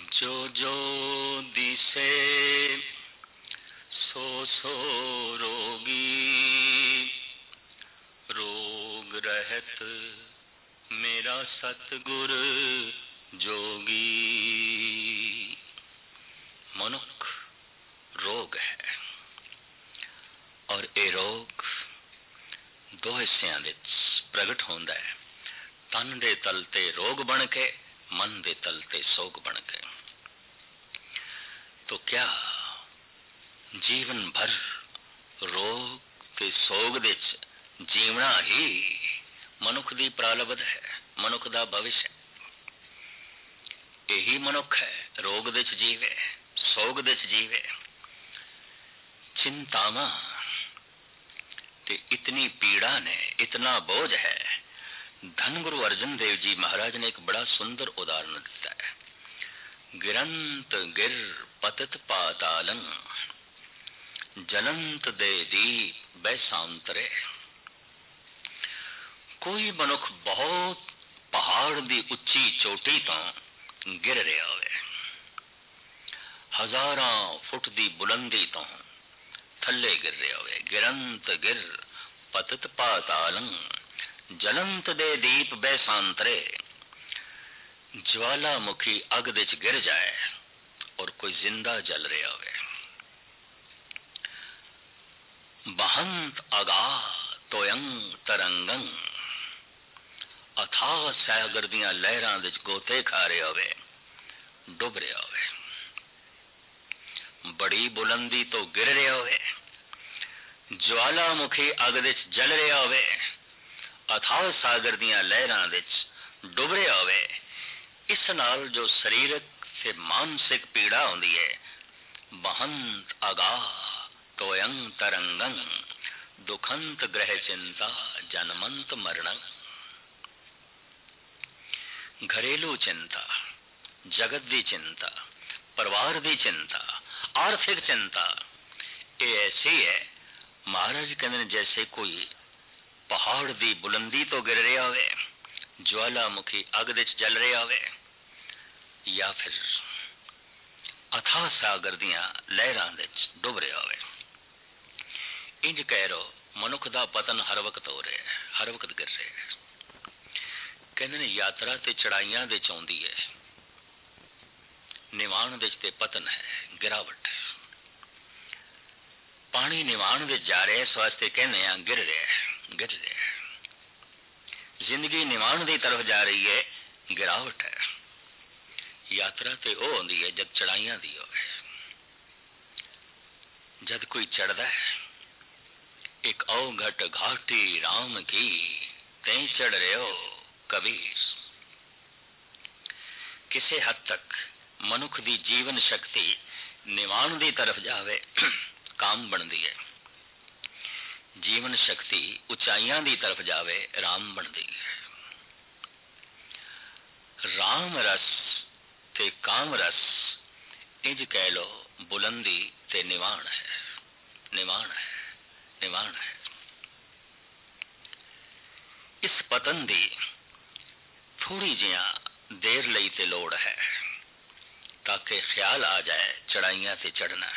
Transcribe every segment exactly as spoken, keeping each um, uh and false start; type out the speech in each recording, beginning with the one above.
जो जो दिसे सो सो रोगी, रोग रहत मेरा सतगुर जोगी। मनुख रोग है और ये रोग दो हिस्सों में प्रगट होता है। तन दे तल ते रोग बन के, मन दे तल ते सोग बन के। तो क्या जीवन भर रोग ते सोग दे जीवना ही मनुख दी प्रारब्ध है, मनुख दा भविष्य। यही मनुख है रोग दे जीवे, सोग दे जीवे। चिंतावां ते इतनी पीड़ा ने, इतना बोझ है। धन गुरु अर्जन देव जी महाराज ने एक बड़ा सुंदर उदाहरण दिता है। गिरंत गिर पतित पातालं, जलंत दे दीप बैसांतरे। कोई मनुख बहुत पहाड़ दी उच्ची चोटी तो गिर रहा होवे, हजारां फुट दी बुलंदी तो थले गिर रहा होवे। गिरंत गिर पतित पातालं, जलंत दे दीप बैसांतरे। ज्वालामुखी अग विच गिर जाए और कोई जिंदा जल रहा होवे। बहंत अगा तोयं तरंगं, अथाह सागर दियां लहरां विच गोते खा रहा होवे, डुब रहा होवे। बड़ी बुलंदी तो गिर रहा होवे, ज्वालामुखी अग विच जल रहा होवे, अथाह सागर दियां लहरां विच डुब रहा होवे। इस नाल जो शरीरक से मानसिक पीड़ा होती है, बहंत अगा तोयं तरंगं, दुखंत ग्रह चिंता जन्मंत मरणं। घरेलू चिंता, जगत दी चिंता, परिवार दी चिंता, आर्थिक चिंता, ये ऐसी है महाराज कहते जैसे कोई पहाड़ दी बुलंदी तो गिर रहा होवे, ज्वालामुखी अग विच जल रहा होवे, या फिर अथाह सागर दियां लहरां विच डुब रहा होवे। इंज कह रो मनुख दा पतन हर वक्त हो रहा है, हर वक्त गिर रहा है। कहते ने यात्रा ते चढ़ाइयां दे चौंदी है, निवाण दे ते पतन है, गिरावट है। पानी निवाण दे जा रहा है, इस वास्ते कहने आ गिर रहा है, गिर रहा है। जिंदगी निवाण दी तरफ जा रही है, गिरावट है। यात्रा ते ओ होंदी है जब चढ़ाइयां दी होवे। जब कोई चढ़दा है, एक अवघट घाटी राम की तैं चढ़ रहे हो कबीर। किसी हद तक मनुख दी जीवन शक्ति निवाण दी तरफ जावे काम बनती है, जीवन शक्ति उचाइयां दी तरफ जावे राम बनती है। राम रस ते काम रस इंज कह लो बुलंदी ते निवाण है, निवाण है, निवाण है। इस पतन दी थोड़ी जिया देर लई ते लोड़ है ताकि ख्याल आ जाए चढ़ाइयां से चढ़ना।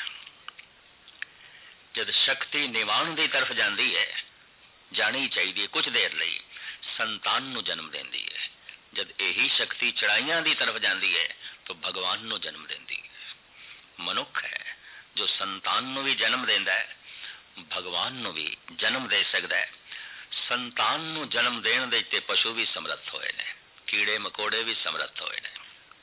जब शक्ति निवाण की तरफ जाती है, जानी चाहिए कुछ देर लई संतान नू जन्म देती है। जब यही शक्ति चढ़ाइयां की तरफ जाती है तो भगवान नू जन्म देती है। मनुख है जो संतान नू भी जन्म देता है, भगवान नू भी जन्म दे सकता है। संतान नू जन्म देने दे ते पशु भी समर्थ होए ने, कीड़े मकोड़े भी समर्थ होए ने।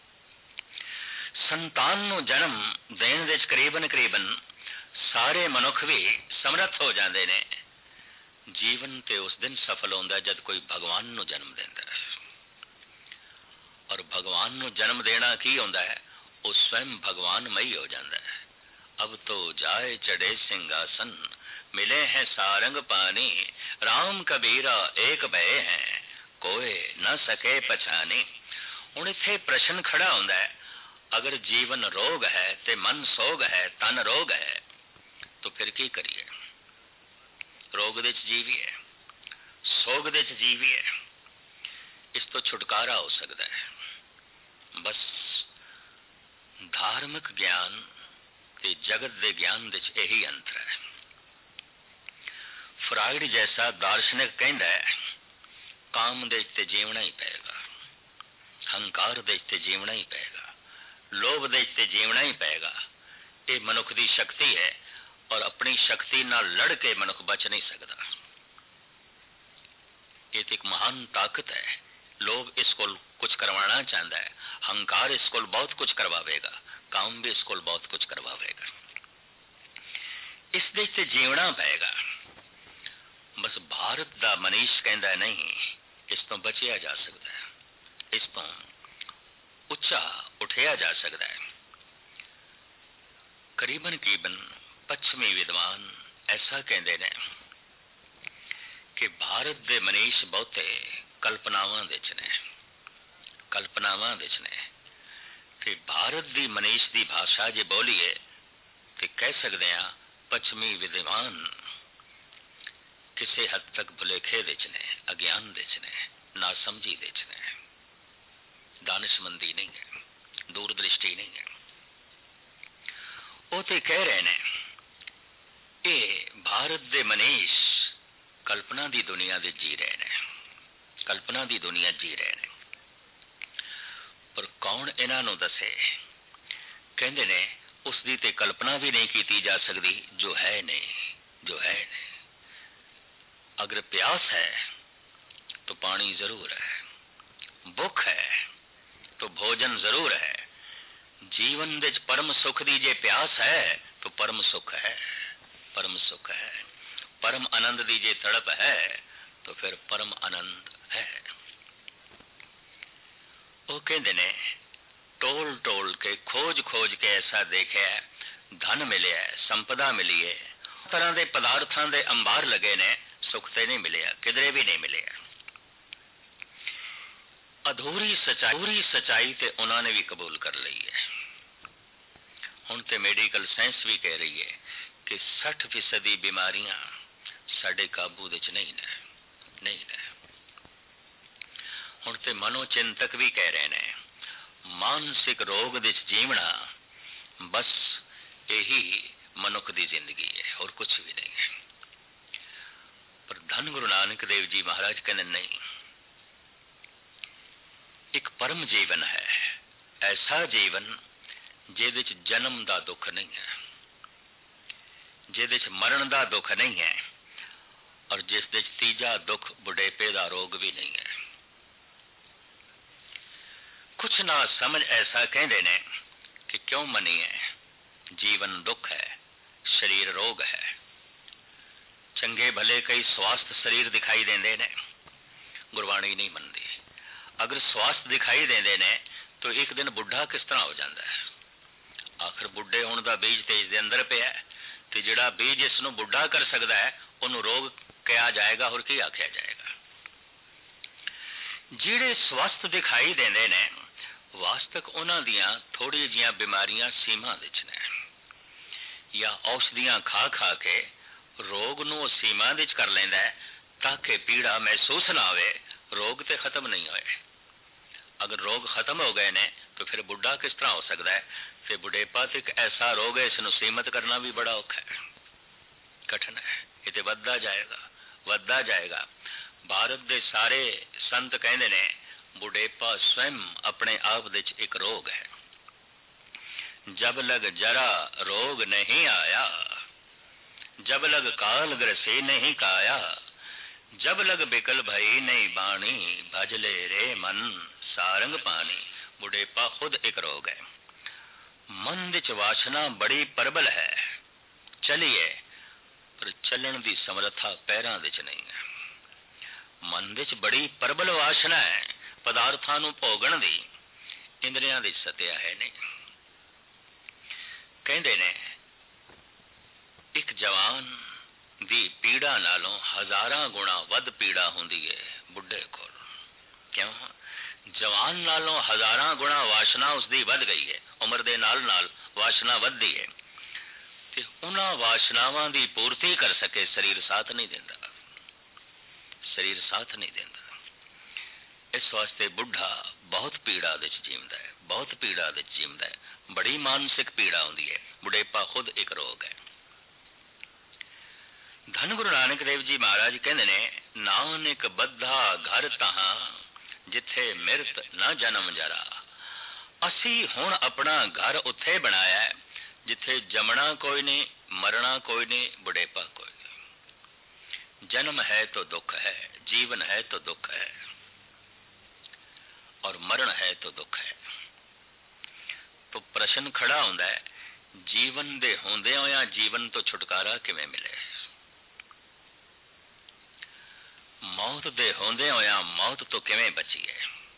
संतान नू जन्म देने दे करीबन करीबन सारे मनुख भी समर्थ हो जाते ने। जीवन ते उस दिन सफल होता है जब कोई भगवान नू जन्म देता है। और भगवान नू जन्म देना की होता है, वो स्वयं भगवान मई हो जाता है। अब तो जाए चढ़े सिंहासन, मिले हैं सारंग पानी, राम कबीरा एक भय हैं, कोई न सके पछाने। हुण इत्थे प्रश्न खड़ा होता है, अगर जीवन रोग है ते मन सोग है, तन रोग है, तो फिर की करिए? रोग दे जीवीए, सोग दे जीवीए, इस तो छुटकारा हो सकता है। बस धार्मिक ज्ञान ते जगत दे ज्ञान दे यही अंतर है। फ्राइड जैसा दार्शनिक कहता है काम दे ते जीवना ही पेगा, हंकार दे ते जीवना ही पेगा, लोभ दे ते जीवना ही पेगा। ये मनुख की शक्ति है और अपनी शक्ति नाल लड़ के मनुख बच नहीं सकता। ये एक महान ताकत है। लोभ इसको कुछ करवाना चाहता है, हंकार इसको बहुत कुछ करवावेगा, काम भी इसको बहुत कुछ करवावेगा। इस देश से जीवना पेगा। बस भारत दा मनीष कहता नहीं, इस तो बचिया जा सकता है, इस तो उच्चा उठिया जा सकता है। करीबन करीबन पश्चिमी विद्वान ऐसा कहते हैं कि भारत दे मनीष बहुते कल्पनावां विच ने, कल्पनावां विच ने। ते भारत दी मनीष दी भाषा जे बोलीए ते कह सकते हैं पश्चिमी विद्वान किसी हद तक भुलेखे विच ने, अज्ञान विच ने, नासमझी विच ने, दानिशमंदी नहीं है, दूरदृष्टि नहीं है। वो तो कह रहे हैं ये भारत दे मनीष कल्पना दी दुनिया दे जी रहे हैं, कल्पना दी दुनिया जी रहे हैं। पर कौन इन्हां नूं दसे? कहंदे ने उस दी ते कल्पना भी नहीं की जा सकती जो है नहीं, जो है नहीं। अगर प्यास है तो पानी जरूर है, भुख है तो भोजन जरूर है। जीवन विच परम सुख दी जे प्यास है तो परम सुख है, परम सुख है। परम आनंद दी जे तड़प है तो फिर परम आनंद है। वो कहते ने टोल टोल के खोज खोज के ऐसा देखे धन मिले, संपदा मिली है, तरह के पदार्थों के अंबार लगे ने, सुख ते नहीं मिले, किधरे भी नहीं मिले। अधूरी सच्चाई, अधूरी सच्चाई ते उन्होंने भी कबूल कर ली है। हुण ते मेडिकल साइंस भी कह रही है कि साठ फीसदी बीमारियां साडे काबू विच नहीं ने, नहीं ने। हुण ते मनोचिंतक भी कह रहे हैं मानसिक रोग विच जीवना बस यही मनुख की जिंदगी है और कुछ भी नहीं है। पर धन गुरु नानक देव जी महाराज कहते नहीं, एक परम जीवन है, ऐसा जीवन जिहदे च जन्म का दुख नहीं है, जिहदे च मरण का दुख नहीं है और जिस दे तीजा दुख बुढ़ेपे का रोग भी नहीं है। कुछ ना समझ ऐसा कहते ने कि क्यों मनीए, जीवन दुख है, शरीर रोग है। चंगे भले कई स्वास्थ्य शरीर दिखाई देंदे ने, गुरबाणी नहीं मनती। अगर स्वास्थ्य दिखाई देंदे ने तो एक दिन बुढ़ा किस तरह हो जाता है? आखिर बुढ़े होने का बीज तेज दे अंदर पे है, तो जिहड़ा बीज इसनूं बुढ़ा कर सकता है उन्होंने रोग कहा जाएगा और की आख्या जाएगा। जिहड़े स्वास्थ्य दिखाई देंदे ने वास्तविक उन्हां दियां थोड़ी जिहियां बीमारियां सीमा विच ने, या औषधियां खा खा के रोग नूं सीमा विच कर लैंदा है ताकि पीड़ा महसूस ना होवे, रोग तो खत्म नहीं होए। अगर रोग खत्म हो गए ने तो फिर बुढ़ा किस तरह हो सकता है? फिर बुढ़ेपा तो एक ऐसा रोग है, इसनूं सीमित करना भी बड़ा औखा है, कठिन है। ये तो वधदा जाएगा, वधदा जाएगा। भारत के सारे संत कहते ने बुढ़ेपा स्वयं अपने आप विच एक रोग है। जब लग जरा रोग नहीं आया, जब लग काल ग्रसे नहीं काया, जब लग बिकल भई नहीं बाणी, भजले रे मन सारंग पानी। बुढ़ेपा खुद एक रोग है। मन विच वासना बड़ी प्रबल है, चलिए पर चलन की समर्था पैरों विच नहीं है। मन विच बड़ी प्रबल वासना है, पदार्थां नूं भोगण दी, इंद्रियां दी सत्या है नहीं। कहंदे ने एक जवान दी पीड़ा नालों हजारां गुणा वध पीड़ा हुंदी है बुढ़े कोल। क्यों? जवान नालों हजारां गुणा वासना उसकी वध गई है, उम्र दे नाल नाल वासना वधदी है। ते उन्हां वासनावां दी पूर्ति कर सके शरीर साथ नहीं देंदा, शरीर साथ नहीं देंदा। इस वास्ते बुढ़ा बहुत पीड़ा दे जीवदा है, बहुत पीड़ा दे जीवदा है, बड़ी मानसिक पीड़ा आउंदी है। बुढ़ेपा खुद एक रोग है। धन गुरु नानक देव जी महाराज कहते ने, नानक बद्धा घर तहां जिथे मिरत न जन्म जरा। असी हुण अपना घर उत्थे बनाया है जिथे जमना कोई नहीं, मरना कोई नहीं, बुढ़ेपा कोई नहीं। जन्म है तो दुख है, जीवन है तो दुख है, और मरण है तो दुख है। तो प्रश्न खड़ा होता है, जीवन दे होंदे होया जीवन तो छुटकारा किवें मिले? मौत दे होंदे होया मौत तो किवें बचीए?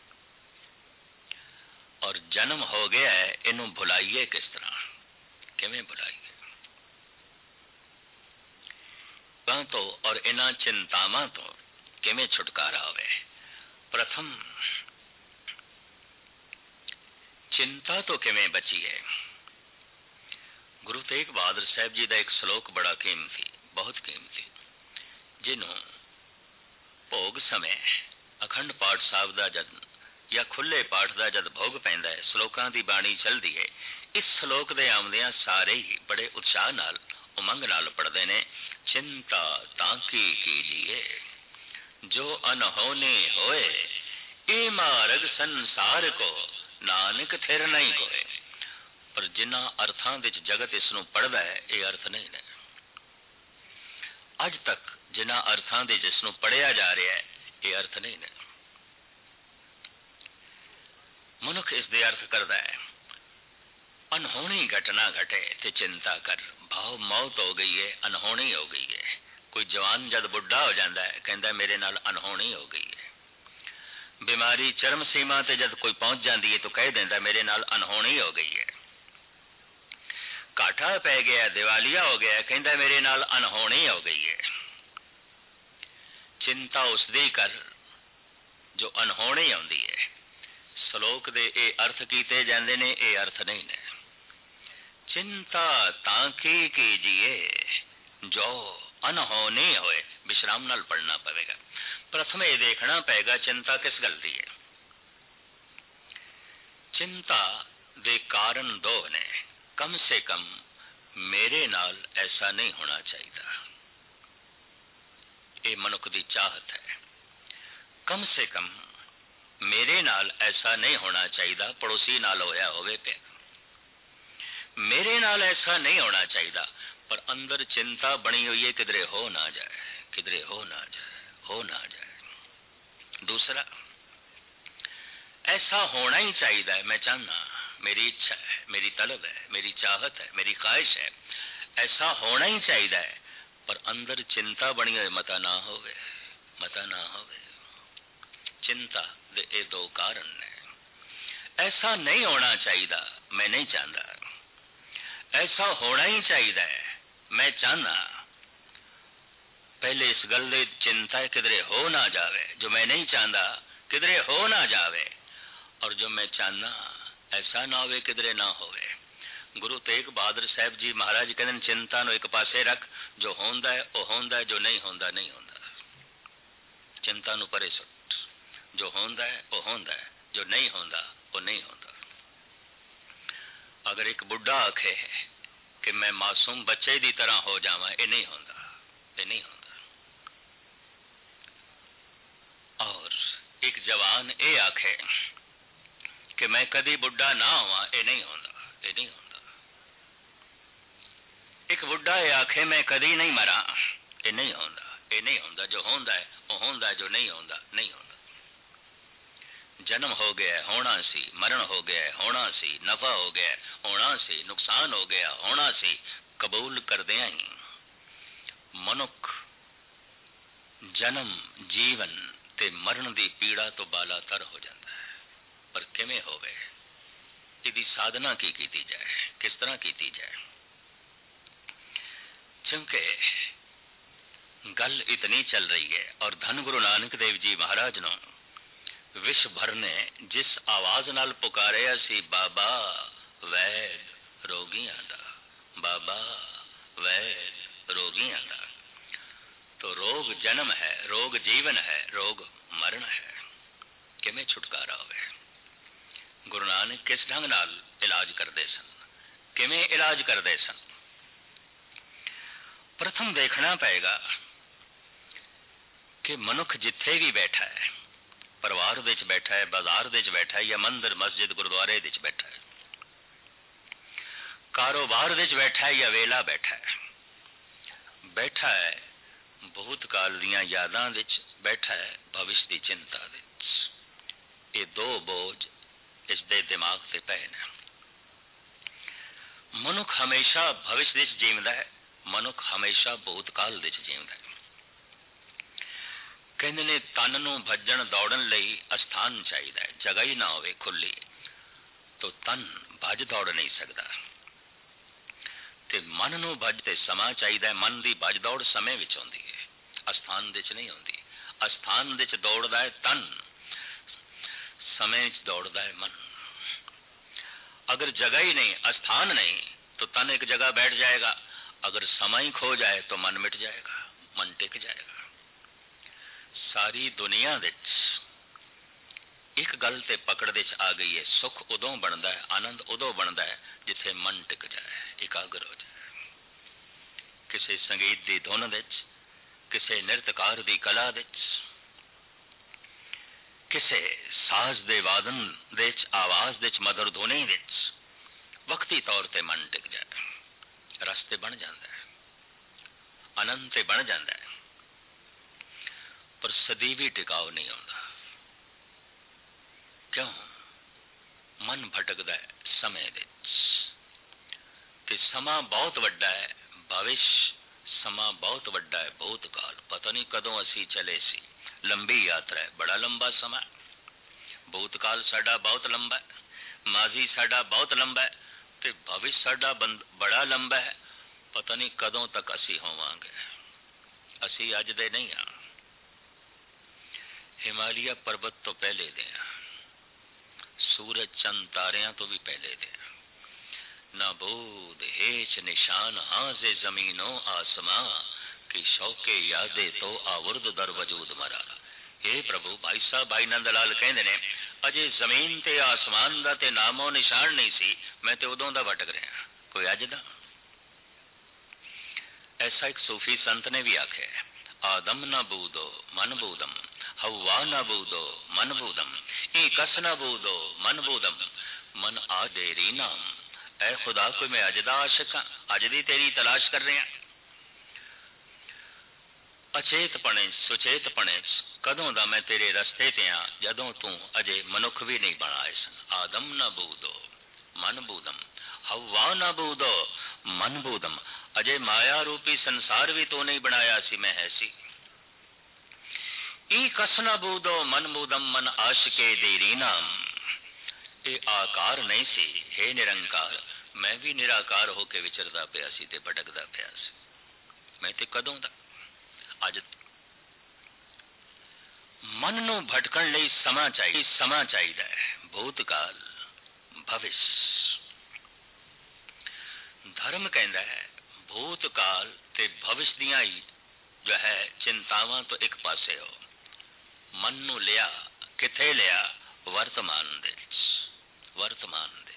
और जन्म हो गया है, इनू भुलाइए किस तरह, किवें भुलाइए? तो और इन्हां चिंतावां तो किवें छुटकारा होवे? प्रथम चिंता तो किवें बचीए? गुरु तेग बहादुर साहब जी का एक श्लोक बड़ा कीमती, बहुत कीमती, जिन्हों भोग समय अखंड पाठ साहब का जद या खुले पाठ का जद भोग पैंदा है, श्लोकां की बाणी चलती है, इस श्लोक के आमदियां सारे ही बड़े उत्साह नाल उमंग नाल पढ़ते हैं। चिंता ताकी कीजिए जो अनहोनी होए, ए मार्ग संसार को नानक थिर नहीं कोए। पर जिन्हां अर्थां विच जगत इसनूं पढ़दा है, ये अर्थ नहीं ने। अज तक जिन्हां अर्थां दे जिसनूं पढ़िया जा रहा है, ये अर्थ नहीं ने। मनुख इस दे अर्थ करता है, अनहोनी घटना घटे तो चिंता कर, भाव मौत हो गई है, अनहोनी हो गई है। कोई जवान जद बुढ़ा हो जाता है, कहता मेरे नाल अनहोनी हो गई है। बीमारी चरम सीमा ते जद कोई पहुंच जाती है तो कह देता मेरे नाल अनहोनी हो गई है। काठा पै गया, दिवालिया हो गया, कहता मेरे नाल अनहोनी हो गई है। चिंता उसदी कर जो अनहोनी आउंदी है। श्लोक दे ए अर्थ कीते जांदे ने, ए अर्थ नहीं ने। चिंता ताकी कीजिए जो अनहोनी होए, विश्राम नाल पढ़ना पवेगा। प्रथम ये देखना पड़ेगा चिंता किस गल दी है। चिंता दे कारण दो ने। कम से कम मेरे नाल ऐसा नहीं होना चाहिए, ये मनुख की चाहत है। कम से कम मेरे नाल ऐसा नहीं होना चाहिए, पड़ोसी नाल होया होवे पे मेरे नाल ऐसा नहीं होना चाहिए। पर अंदर चिंता बनी हुई है, किधरे हो ना जाए, किधरे हो ना जाए, हो ना जाए। दूसरा, ऐसा होना ही चाहिए है, मैं चाहना, मेरी इच्छा है, मेरी तलब है, मेरी चाहत है, मेरी ख्वाहिश है, ऐसा होना ही चाहिए है। पर अंदर चिंता बनी हुई, मता ना होवे, मता ना होवे। चिंता दे ए दो कारण ने। ऐसा नहीं होना चाहिए, मैं नहीं चाहता। ऐसा होना ही चाहिए है, मैं चाहना। पहले इस गल दे चिंता है किधरे हो ना जावे, जो मैं नहीं चाहता किधरे हो ना जावे, और जो मैं चाहना ऐसा ना होवे किधरे ना होवे। गुरु तेग बहादुर साहब जी महाराज कहते चिंता नो एक पासे रख, जो होंदा है वो होंदा है, जो नहीं होंदा नहीं होंदा। चिंता नु परे सुट, जो होंदा है वो होंदा है, जो नहीं होंदा वो नहीं होंदा। अगर एक बुढ़ा आखे कि मैं मासूम बच्चे की तरह हो जावा, ये नहीं होंदा, ये नहीं होंदा। और एक जवान ये आखे कि मैं कदी बुढ़ा ना हुआ, ये नहीं होंदा, ये नहीं होंदा। एक बुढ़ा ये आखे मैं कदी नहीं मरा, ये नहीं होंदा, ये नहीं होंदा। जो होंदा है वो होंदा है, जो नहीं होंदा नहीं होंदा। जन्म हो गया होना सी, मरण हो गया होना सी, नफा हो गया होना सी, नुकसान हो गया होना सी। कबूल कर दिया ही मनुख जन्म जीवन ते मरण की पीड़ा तो बालातर हो जाता है। पर किवें होवे, इसकी साधना की की जाए, किस तरह की जाए? क्योंकि गल इतनी चल रही है, और धन गुरु नानक देव जी महाराज ने विश्व भर ने जिस आवाज नाल पुकारिया सी, बाबा वैद रोगियां दा, बाबा वैद रोगियां दा। तो रोग जन्म है, रोग जीवन है, रोग मरण है। किवें छुटकारा होवे। गुरु नानक किस ढंग नाल इलाज करते सन, किवें इलाज करते सन। प्रथम देखना पएगा कि मनुख जिथे भी बैठा है, परिवार विच बैठा है, बाजार विच बैठा है, या मंदिर मस्जिद गुरुद्वारे विच बैठा है, कारोबार विच बैठा है या वेला बैठा है, बैठा है भूतकाल दीयां यादां विच, बैठा है भविष्य की चिंता विच। ये दो बोझ इसदे दिमाग से पे ने। मनुख हमेशा भविष्य विच जीवदा है, मनुख हमेशा भूतकाल विच जीवदा है। कहंदे ने तन नूं भजन दौड़न लई अस्थान चाहिदा है, जगह ही ना होवे खुली तो तन भज दौड़ नहीं सकदा। ते मन नूं भज ते समा चाहिदा है, मन दी भज दौड़ समय विच आउंदी है, अस्थान विच नहीं आउंदी। अस्थान विच दौड़दा है तन, समय विच दौड़दा है मन। अगर जगह ही नहीं, अस्थान नहीं, तो तन एक जगह बैठ जाएगा। अगर समय ही खो जाए तो मन मिट जाएगा, मन टिक जाएगा। सारी दुनिया विच एक गल ते पकड़ विच आ गई है, सुख उदों बनता है, आनंद उदों बनता है जिथे मन टिक जाए, एकाग्र हो जाए। किसी संगीत की धुन विच, किसी नृत्यकार की कला विच, किसी साज दे वादन विच, आवाज विच, मधुर धुनी विच वक्ती तौर पर मन टिक जाए, रस्ते बन जाता है, आनंद ते बन जाता है, पर सदीवी टिकाव नहीं आता। क्यों? मन भटकदा है समय विच, ते समा बहुत वड्डा है, भविष्य समा बहुत वड्डा है, भूतकाल पता नहीं कदों असी चले सी, लंबी यात्रा है, बड़ा लंबा समा। भूतकाल साडा बहुत लंबा है, माजी साडा बहुत लंबा है, ते भविष्य साडा बड़ा लंबा है, पता नहीं कदों तक असी होवांगे। असी अज दे नहीं हाँ, हिमालय पर्वत तो पहले दे, सूरज चंद तारियां तो भी पहले दे। ना बोध हेच निशान हाजे जमीनों आसमां की शौके यादे तो आवुर्द दर वजूद मरा। हे प्रभु, भाई साहब भाई नंदलाल कहते ने अजे जमीन ते आसमान दा ते नामो निशान नहीं सी, मैं ते उदों दा भटक रहा, कोई अज दा। ऐसा एक सूफी संत ने भी आखे, आदम न बूदो मन बूदम, हवा न बूदो मन बूदम, ई कस न बूदो मन बूदम, मन आ देरी नाम। ऐ खुदा, कोई मैं अज दा आशिक हाँ, अज दी तेरी तलाश कर रहा। अचेत पने सुचेत पने कदों दा मैं तेरे रस्ते ते हाँ, जदों तू अजे मनुख भी नहीं बनाए सन। आदम न बूदो मन बूदम, हवा न बूदो मन बूदम, अजे माया रूपी संसार भी तो नहीं बनाया सी, मैं है सी। ई कस न बूदो मन बूदम, मन आशिके देरी नाम। ये आकार नहीं सी, हे निरंकार, मैं भी निराकार होके विचरदा पिया सी ते भटकदा पिया सी। मैं ते कदों दा अज। मन नू भटकण लई समा चाहिए, समा चाहिए है, भूतकाल भविष्य। धर्म कहता है भूतकाल ते भविष्य दियां जो है चिंतावां तो एक पासे हो, मन नू लिया किथे लिया, वर्तमान दे वर्तमान दे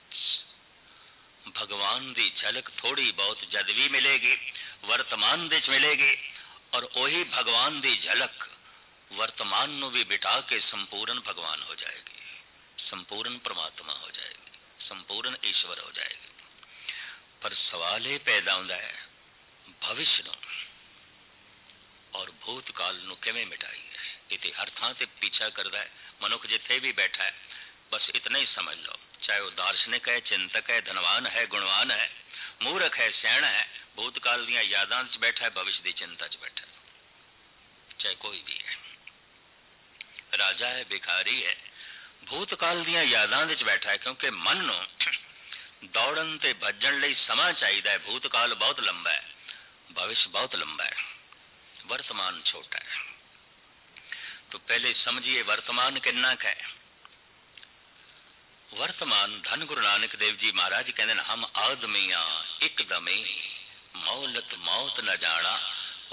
भगवान दी झलक थोड़ी बहुत जद भी मिलेगी, वर्तमान दे मिलेगी, और वही भगवान दी झलक वर्तमान नू भी बिठा के संपूर्ण भगवान हो जाएगी, संपूर्ण परमात्मा हो जाएगी, संपूर्ण ईश्वर हो जाएगी। पर सवाल ये पैदा होता है भविष्य नू और भूतकाल नू किवें मिटाई है। इते हर थां से पीछा करता है मनुख, जिथे भी बैठा है बस इतना ही समझ लो, चाहे वो दार्शनिक है, चिंतक है, धनवान है, गुणवान है, मूर्ख है, सियाणा है, भूतकाल दीयां यादां च बैठा है, भविष्य की चिंता च बैठा है, चाहे कोई भी है, राजा है, भिखारी है, भूतकाल दीयां यादां विच बैठा है। क्योंकि मन नू दौड़न ते भजन लई समा चाहिए है। भूतकाल बहुत लंबा है, भविष्य बहुत लंबा है, वर्तमान छोटा है। तो पहले समझिए वर्तमान कितना का है। वर्तमान धन गुरु नानक देव जी महाराज कहते हम आदमिया एकदम मौलत मौत न जाना,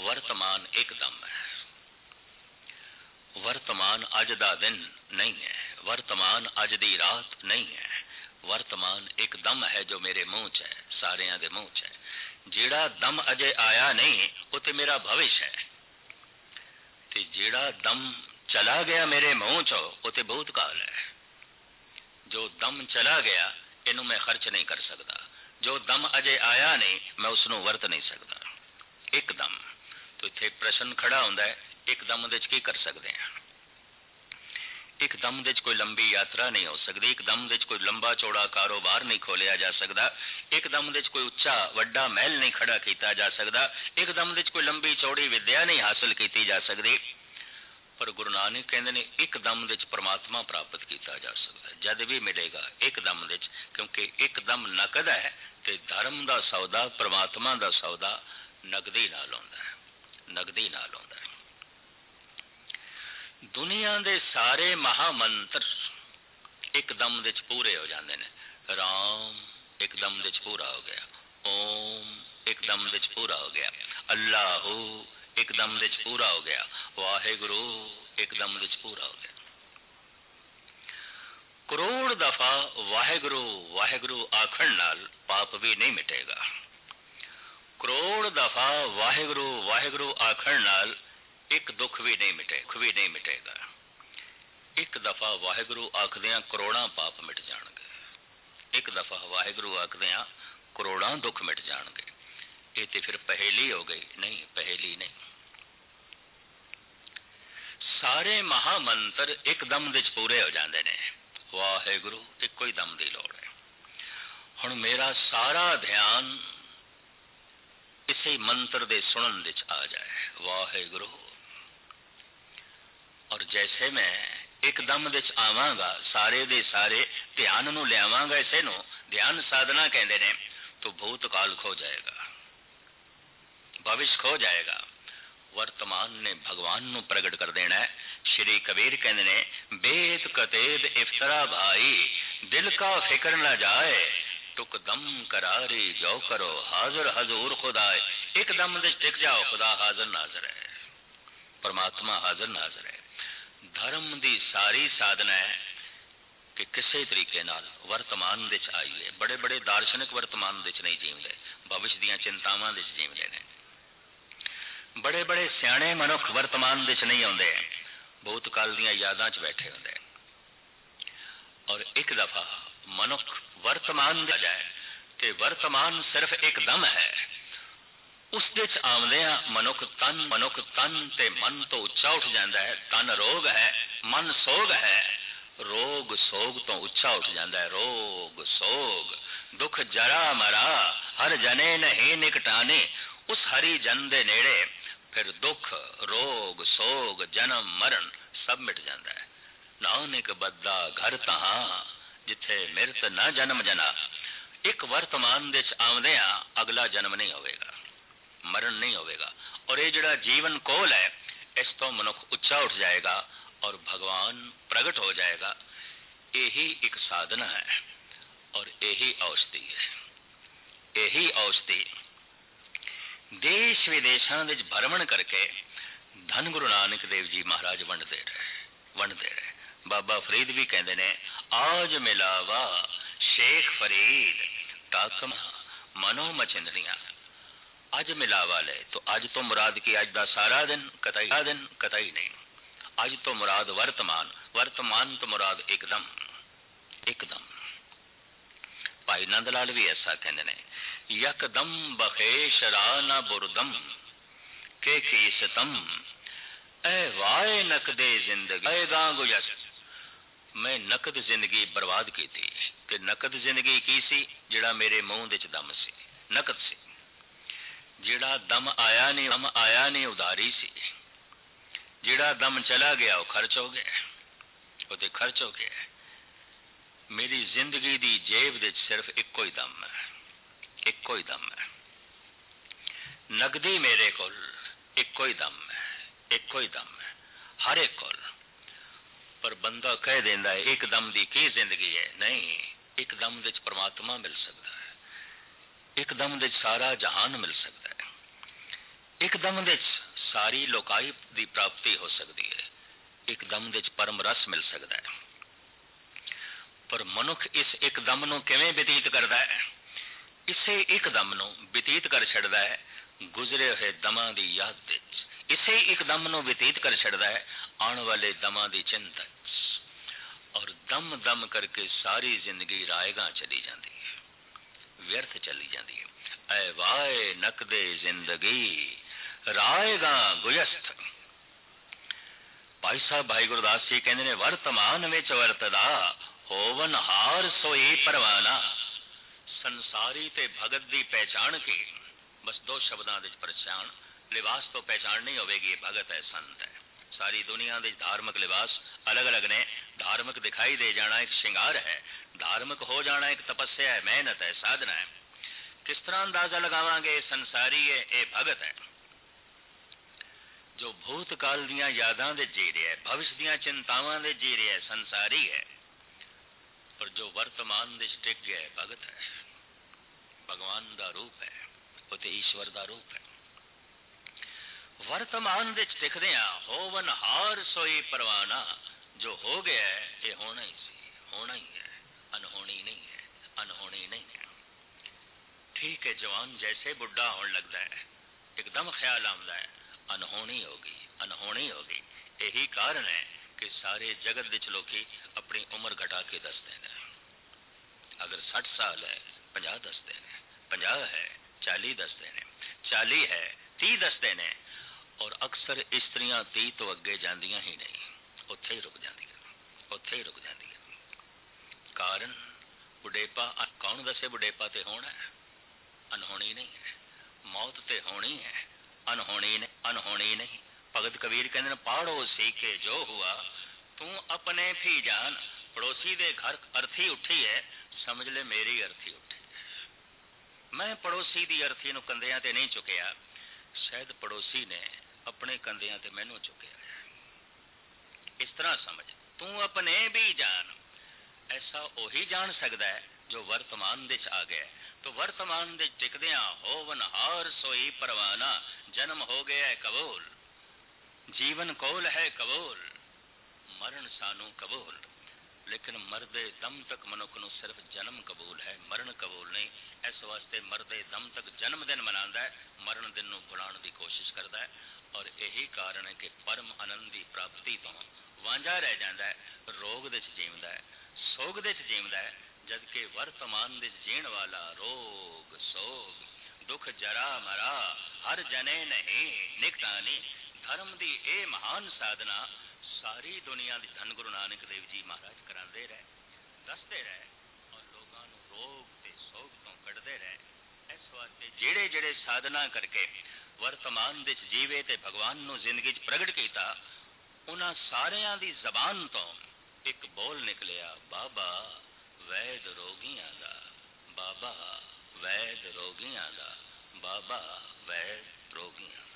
वर्तमान एकदम है। वर्तमान अज दा दिन नहीं है, वर्तमान अज दी रात नहीं है, वर्तमान एक दम है जो मेरे मुँह च है, सारियां दे मुँह च है। जिहड़ा दम अजे आया नहीं वो तो मेरा भविष्य है, ते जिहड़ा दम चला गया मेरे मुँह चो वो तो भूतकाल है। जो दम चला गया इनू मैं खर्च नहीं कर सकता, जो दम अजे आया नहीं मैं उसनू वरत नहीं सकता। एकदम तो इत्थे प्रश्न खड़ा होंदा है, एकदम दे की कर सकते हैं? एकदम दे कोई लंबी यात्रा नहीं हो सकती, एकदम दे कोई लंबा चौड़ा कारोबार नहीं खोलिया जा सकता, एकदम दे कोई उच्चा वड्डा महल नहीं खड़ा किया जा सकता, एकदम दे कोई लंबी चौड़ी विद्या नहीं हासिल की जा सकती। पर गुरु नानक कहते ने एकदम दे परमात्मा प्राप्त किया जा सकता है, जद भी मिलेगा एकदम दे, क्योंकि एकदम नकद है ते धर्म का सौदा परमात्मा का सौदा नगदी नाल होंदा है, नगदी नाल होंदा है। दुनिया दे सारे महामंत्र एकदम दे पूरे हो जाते हैं। राम एकदम दे पूरा हो गया, ओम एकदम दे पूरा हो गया, अल्लाहू एकदम दे पूरा हो गया, वाहेगुरु एकदम दे पूरा हो गया। करोड़ दफा वाहेगुरु वाहेगुरु आखण नाल पाप भी नहीं मिटेगा, करोड़ दफा वाहेगुरु वाहेगुरु आखण नाल एक दुख भी नहीं मिटे दुख भी नहीं मिटेगा। एक दफा वाहेगुरु आखदियां करोड़ां पाप मिट जाणगे, एक दफा वाहेगुरु आखदियां करोड़ां दुख मिट जाणगे। ये तो फिर पहेली हो गई, नहीं पहेली नहीं। सारे महामंत्र एकदम दे पूरे हो जाते हैं, वाहेगुरु एको ही दम की लोड़ है। हुण मेरा सारा ध्यान इसे मंत्र दे सुनन दे आ जाए, वाहेगुरु। और जैसे मैं एकदम दे आवांगा सारे दे सारे ध्यान नूं लियावांगा, इसे नूं ध्यान साधना कहते हैं, तो भूतकाल खो जाएगा, भविष्य खो जाएगा, वर्तमान ने भगवान नूं प्रगट कर देना है। श्री कबीर कहते ने बेत कतेद इफ्तरा भाई, दिल का फिक्र न जाए, टुक दम करारी जो करो हाजिर हजूर खुदाए। एकदम दे टिक जाओ, खुदा हाजिर नाजर है, परमात्मा हाजिर नाजर है। धर्म की सारी साधना है कि किसी तरीके नाल वर्तमान दे आइए। बड़े बड़े दार्शनिक वर्तमान दे नहीं जीवते, भविष्य दीयां चिंतावां दे जीवते हैं। बड़े बड़े सियाणे मनुख वर्तमान दे नहीं आते, भूतकाल दीयां यादां च बैठे होंदे। और एक दफा मनुख वर्तमान दे जाए तो वर्तमान सिर्फ एक दम है, उस दे आउंदियां मनुख तन मनुख तन ते मन तो उच्चा उठ जाता है। तन रोग है, मन सोग है, रोग सोग तो उच्चा उठ जाता है। रोग सोग दुख जरा मरा हर जने नहीं निकटाने, उस हरि जन दे नेड़े फिर दुख रोग सोग जन्म मरण सब मिट जाता है। नानक बद्दा घर तहां जिथे मिरत न जन्म जना। एक वर्तमान दे आउंदियां अगला जन्म नहीं होगा, मरण नहीं होगा, और ये जड़ा जीवन कोल है इस तो मनुख उच्चा उठ जाएगा और भगवान प्रगट हो जाएगा। यही एक साधना है और यही औषधि है। यही औषधि देश विदेशों में भ्रमण करके धन गुरु नानक देव जी महाराज वंडते रहे वंडते रहे। बाबा फरीद भी कहते ने आज मिलावा शेख फरीद ताकम मनो मचिंदनिया। अज मिलावा ले तो अज तो मुराद की अज का सारा दिन कतई दिन कतई नहीं, अज तो मुराद वर्तमान, वर्तमान तो मुराद एकदम एकदम। भाई नंद लाल भी ऐसा कहते ने यकदम बखेश राना बुरदम के खीसतम ए वाए नकदे जिंदगी गांगो यस। मैं नकद जिंदगी बर्बाद की थी कि नकद जिंदगी की सी जिहड़ा मेरे मुंह दे दम सी, नकद सी। जिहड़ा दम आया नहीं दम आया नहीं उधारी सी, जिहड़ा दम चला गया वो खर्च हो गया, वो तो खर्च हो गया। मेरी जिंदगी दी जेब दे सिर्फ इको ही दम है, इको ही दम है। नगदी मेरे कोल इको ही दम है, इको ही दम है हर एक कोल। पर बंदा कह देंदा है एक दम दी की जिंदगी है, नहीं, एक दम दे परमात्मा मिल सकता है, एक दम दे सारा जहान मिल सकता है, एक दम दे सारी लोकाई दी प्राप्ति हो सकती है, एक दम दे परम रस मिल सकता है। पर मनुख इस एक दम नूं किवें बतीत करदा है? इसे एक दम नूं बतीत कर छड़दा है गुजरे हुए दमां दी याद विच, इसे एक दम नूं बतीत कर छड़दा है आने वाले दमां दी चिंता च, और दम दम करके सारी जिंदगी रायगा चली जाती है, व्यर्थ चली जाती है। ऐ वाए नकदे जिंदगी रायगा गुयस्थ। भाई साहब भाई गुरदास जी कहते ने वर्तमान विच वरतदा होवन हार सोई परवाना। संसारी ते भगत दी पहचान के बस दो शब्दां दे पहचान, लिबास तो पहचान नहीं होगी भगत है संत है। सारी दुनिया के धार्मिक लिबास अलग अलग ने, धार्मिक दिखाई दे जाना एक श्रृंगार है, धार्मिक हो जाना एक तपस्या है, मेहनत है, साधना है। किस तरह अंदाजा लगावांगे संसारी है ये भगत है जो भूतकाल दियां यादां दे जी रहा है, भविष्य दियां चिंतावां दे जी रहा है, संसारी है। और जो वर्तमान दे टिक गया है भगत है, भगवान दा रूप है, वो तो ईश्वर दा रूप है। वर्तमान दे टिकदियां होवन हार सोई परवाना। जो हो गया है ये होना ही सी, होना ही है, अनहोनी नहीं है, अनहोनी नहीं है। ठीक है, जवान जैसे बुढ़ा होने लगता है एकदम ख्याल आता है अनहोनी होगी, अनहोनी होगी। यही कारण है कि सारे जगत विच लोकी अपनी उम्र घटा के दसते हैं। अगर साठ साल है पंजाह दसते हैं, पंजाह है चाली दसते हैं, चाली है तीह दसते हैं, और अक्सर स्त्रियां तीह तो अगे जांदियां ही नहीं, उत्थे ही रुक जांदियां, उत्थे ही रुक जांदियां। कारण बुढ़ेपा, कौन दसे बुढ़ेपा ते होना है, अनहोनी नहीं है। मौत ते होनी है, अनहोनी नहीं, अनहोनी नहीं। भगत कबीर कहते पड़ोसी के जो हुआ तू अपने भी जान। पड़ोसी दे घर अर्थी उठी है, समझ ले मेरी अर्थी उठी है। मैं पड़ोसी दी अर्थी नूं कंधियां ते नहीं चुकिया, शायद पड़ोसी ने अपने कंधियां ते मैनू चुकिया है। इस तरह समझ, तू अपने भी जान। ऐसा वही जान सकता है जो वर्तमान विच आ गया है। तो वर्तमान दे टिकदियां होवन हार सोई परवाना। जन्म हो गया है कबूल, जीवन कोल है कबूल, मरण सानू कबूल। लेकिन मरदे दम तक मनुख नूं सिर्फ जन्म कबूल है, मरण कबूल नहीं। इस वास्ते मरदे दम तक जन्मदिन मनांदा है, मरण दिन नूं भुलाण दी कोशिश करता है। और यही कारण है कि परम आनंद की प्राप्ति तो वांझा रह जाता है, रोग दे जीवदा है, सोग दे जीवदा है। जबकि वर्तमान दे जीण वाला रोग सोग दुख जरा मरा हर जने नहीं निकटानी। धर्म की यह महान साधना सारी दुनिया की धन गुरु नानक देव जी महाराज कराते रहे, दसते रहे, और लोगों को रोग के सोग तो कढ़ते रहे। इस वास्ते जेड़े जेड़े साधना करके वर्तमान विच जीवे ते भगवान नूं जिंदगी प्रगट किया, उन्हां सारियां दी जबान तो एक बोल निकलिया, बाबा वैद रोगियां दा, बाबा वैद रोगियां दा, बाबा वैद रोगियां।